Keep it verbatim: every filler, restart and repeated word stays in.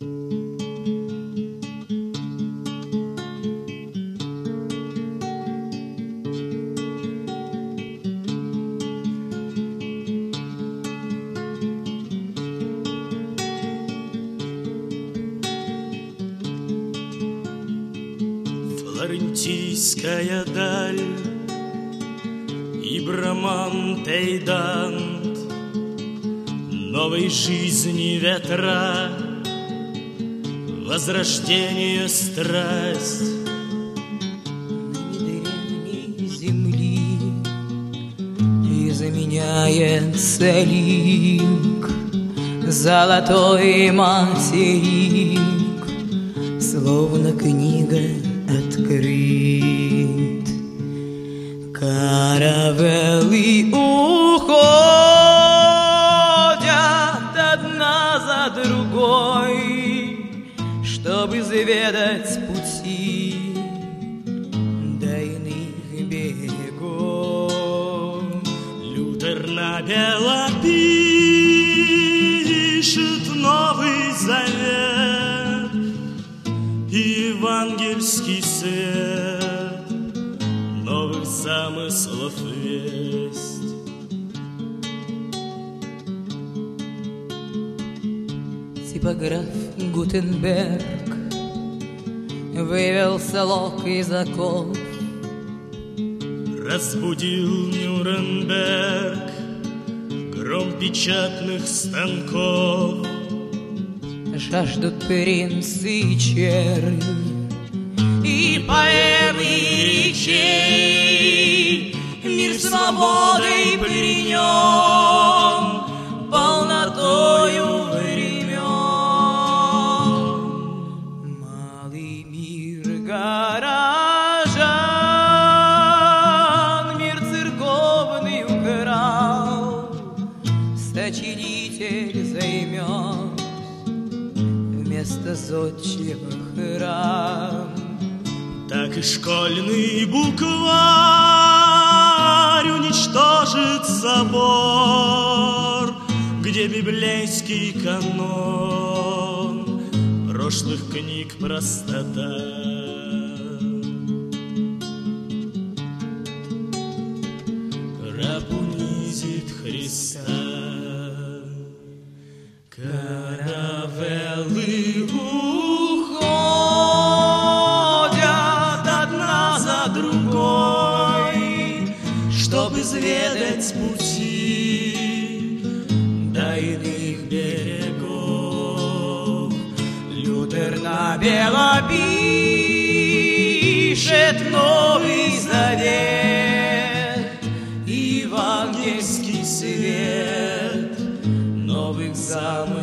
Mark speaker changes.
Speaker 1: Флорентийская даль и Браманте и Дант, новой жизни ветра, возрождение, страсть.
Speaker 2: На древней земли и заменяется лик, золотой материк, словно книга открыт. Каравеллы уходят одна за другой, чтобы изведать пути до иных берегов.
Speaker 1: Лютер на бело пишет Новый Завет, евангельский свет, новых замыслов весть.
Speaker 2: Типограф Гутенберг вывел слог из оков,
Speaker 1: разбудил Нюрнберг гром печатных станков.
Speaker 2: Жаждут принцы и чернь, и поэмы речей, мир свободой при нем, полнотою времен. Малый мир горожан, мир церковный украл, сочинитель займет вместо зодчего храм.
Speaker 1: Так и школьный букварь уничтожит собор, где библейский канон прошлых книг простота. Раб унизит Христа. Каравеллы уходят одна за другой, чтобы изведать пути до иных берегов.
Speaker 2: Лютер на бело пишет Новый Завет,
Speaker 1: евангельский свет,
Speaker 2: новых замыслов.